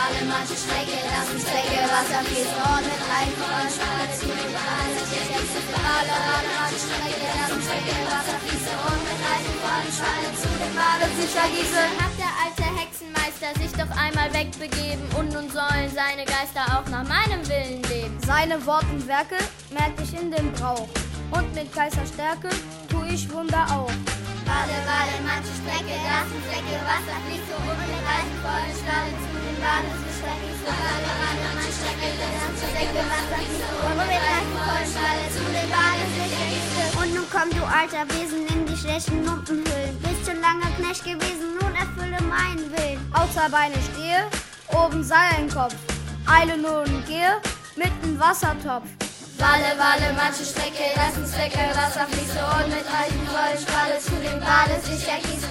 Walle, manche Strecke, lassen Zwecke, Wasser fließt und mit Reifen voll Schale zu den Bade sich ergießen. Walle, Walle, manche Strecke, lassen Zwecke, Wasser fließt und mit Reifen voll Schale zu den Bade sich ergießen. Hat der alte Hexenmeister sich doch einmal wegbegeben und nun sollen seine Geister auch nach meinem Willen leben. Seine Wort und Werke merk ich in dem Brauch und mit Kaiserstärke tu ich Wunder auch. Walle, Walle, manche Strecke, lassen Zwecke, Wasser fließt und mit Reifen voll Schale zu den Bade sich ergießen. Walle, Walle, manche Strecke, lassen Zwecke, Wasser fließt und mit Reifen voll Schale zu den Bade sich ergießen. Und nun komm, du alter Wesen, in die schlechten Lumpenhüllen. Bist schon lange Knecht gewesen, nun erfülle meinen Willen. Außer Beine stehe, oben Seil im Kopf. Eile nur und gehe mit nem Wassertopf. Walle, Walle, manche Strecke, lassen Zwecke, Wasser fließt und mit Reifen voll Schale zu den Bade sich ergießen.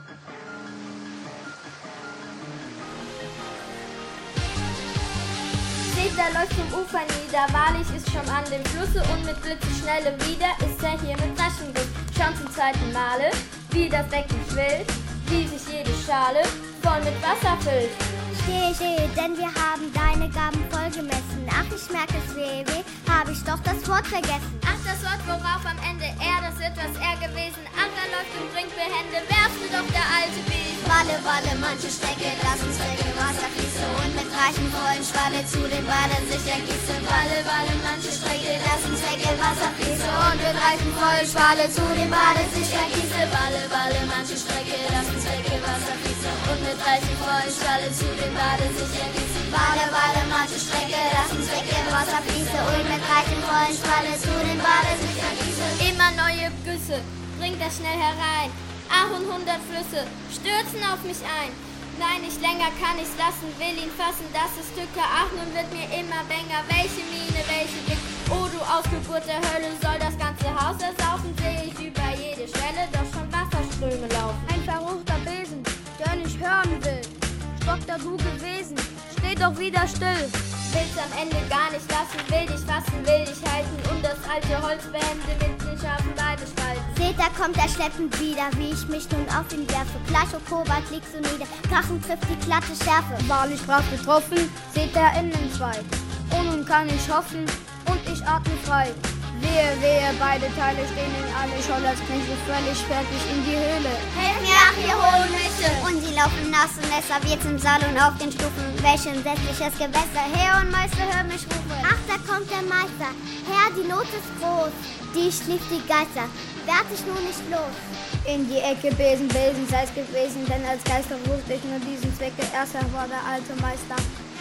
Seht, da läuft zum Ufer nieder, wahrlich ist schon an dem Flusse und mit Blitzeschnelle wieder ist er hier mit raschem Guss. Schon zum zweiten Male, wie das Becken schwillt, wie sich jede Schale voll mit Wasser füllt. Stehe, denn wir haben deine Gaben voll gemessen. Ach, ich merke es weh, hab ich doch das Wort vergessen. Ach, das Wort, worauf am Ende er, das wird was er gewesen. Ach, da läuft und bringt behende, werfen doch der alte Besen. Walle, Walle, manche Strecke, lassen Zwecke, Wasser fließen und mit Reichen vollen Schwalle zu den Bade sich ergießen. Walle, Walle, manche Strecke, lassen Zwecke, Wasser fließen und mit Reichen vollen Schwalle zu den Bade sich ergießen. Walle, Walle, manche Strecke, lassen Zwecke, Wasser fließen und mit Reichen vollen Schwalle zu den Bade sich ergießen. Walle, Walle, manche Strecke, lassen Zwecke, Wasser fließen und mit Reichen vollen Schwalle zu den Bade sich ergießen. Immer neue Güsse, bringt er schnell herein. Ach, und 100 Flüsse stürzen auf mich ein. Nein, nicht länger kann ich's lassen, will ihn fassen, das ist Tücke. Ach, nun wird mir immer bänger, welche Miene, welche Blick. Oh, du Ausgeburt der Hölle, soll das ganze Haus ersaufen, seh ich über jede Schwelle doch schon Wasserströme laufen. Ein verruchter Besen, der nicht hören will. Stock da du gewesen, steh doch wieder still. Will's am Ende gar nicht lassen, will dich fassen, will dich halten und das alte Holz behende mit den scharfen Weidespalten. Seht, da kommt er schleppend wieder, wie ich mich nun auf ihn werfe. Gleich, oh Kobalt, liegst du nieder, Krachen trifft die glatte Schärfe. Wahrlich brav getroffen, seht er Innenzweig. Und nun kann ich hoffen und ich atme frei. Wehe, wehe, beide Teile stehen in alle schon als Knechte völlig fertig in die Höhle. Helft mir, ach, ihr hohen Mächte! Und sie laufen nass und Messer, wir zum Saal und auf den Stufen. Welch entsetzliches Gewässer, Herr und Meister, hör mich rufen. Ach, da kommt der Meister, Herr, die Not ist groß. Die schlief die Geister, werd ich nun nicht los. In die Ecke Besen, Besen sei's gewesen, denn als Geister wusste ich nur diesen Zwecke. Erst war der alte Meister.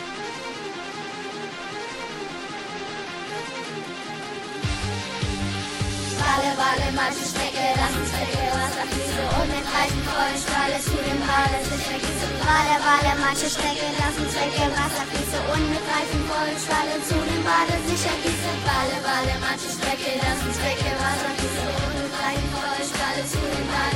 Walle, Walle, manche Strecke, lassen Zwecke, Wasser fließen und mit Reifen vollen Schwalle zu dem Bade sich ergießen. Walle, Walle, manche Strecke, lassen Zwecke, Wasser fließen und mit Reifen vollen Schwalle zu dem Bade sich ergießen. Walle, Walle, manche Strecke, lassen Zwecke, Wasser fließen und mit Reifen vollen Schwalle zu dem Bade